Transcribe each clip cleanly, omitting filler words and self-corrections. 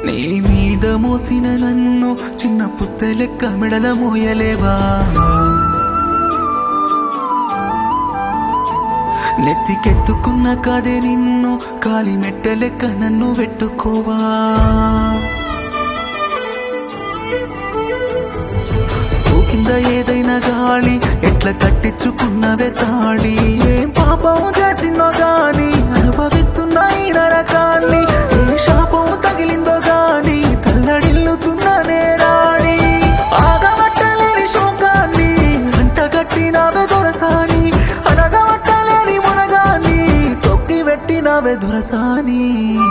నీ మీద మోసిన నన్ను చిన్న పుస్తె లెక్క మెడల మోయలేవా? నెత్తికెత్తుకున్న కదే నిన్ను కాలి మెట్ట లెక్క నన్ను పెట్టుకోవా? సోకింద ఏదైనా గాలి ఎట్లా కట్టించుకున్నవే తాళి? ఏం పాపం చేసినో గాని అనుభవిస్తున్నా ఈ నరకాన్ని, ఏ శాపం తగిలిందో గాని తల్లడిల్లుతున్న నేరాడి. ఆగబట్టలేని శోకాన్ని అంటగట్టినవే దొరసాని, అనగబట్టలేని మునగాన్ని తొక్కి పెట్టినవే దొరసాని.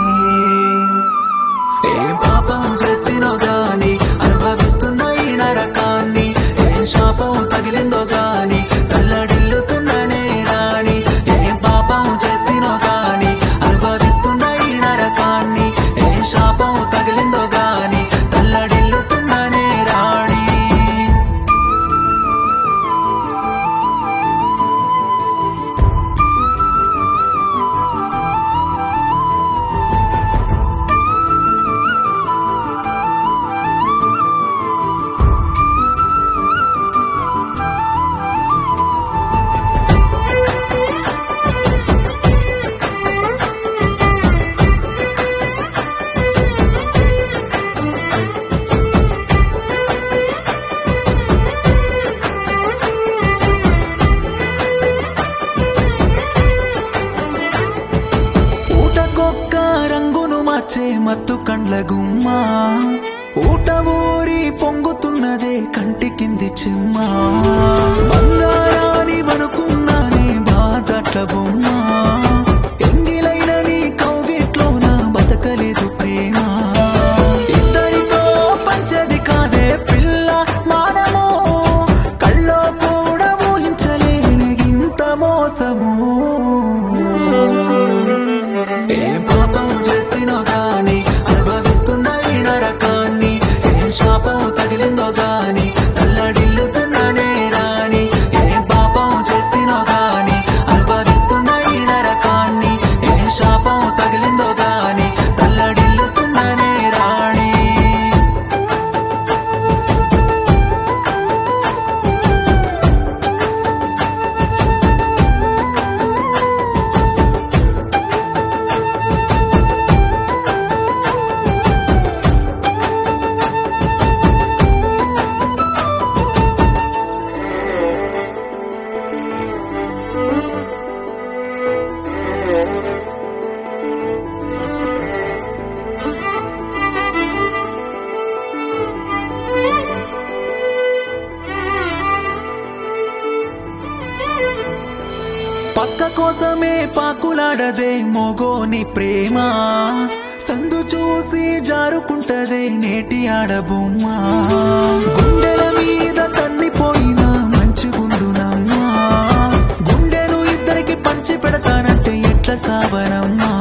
ఏం పాపం చేసినో గాని అనుభవిస్తున్న ఈ నరకాన్ని, ఏం శాపం తగిలిందో గాని తల్లడిల్లుతున్న నేరాని. ఏం పాపం చేసినో గాని అనుభవిస్తున్న ఈ నరకాన్ని, ఏం శాపం తగిలిందో గాని తల్లడిల్లుతున్న నేరాని. మత్తు కండ్ల గుమ్మ ఊట ఊరి పొంగుతున్నదే కంటి కింది చిమ్మ. బంగారాని వనుకున్నానే బాజట్ల బొమ్మ, ఎంగిలైన నీ కౌగిట్లోన బతకలేదు ప్రేమ. ఇద్దరితో పంచది కాదే పిల్ల మానము, కళ్ళో కూడా ఊహించలేని ఇంత మోసము. ఏం పాపం చేసినో గాని అనుభవిస్తున్న ఈ నరకాన్ని, ఏం శాపం తగిలిందో గాని తల్లడిల్లుతున్న నేరాని. ఏం పాపం చేసినో గాని అనుభవిస్తున్న ఈ నరకాన్ని, ఏం శాపం తగిలిందో గాని తల్లడిల్లుతున్న నేరాని. పక్క కోసమే పాకులాడదే మోగోని ప్రేమ, సందు చూసి జారుకుంటదే నేటి ఆడబొమ్మ. గుండెల మీద తన్నిపోయిన మంచిగుండునమ్మా, గుండెను ఇద్దరికి పంచి పెడతానంటే ఎట్ల సావనమ్మా?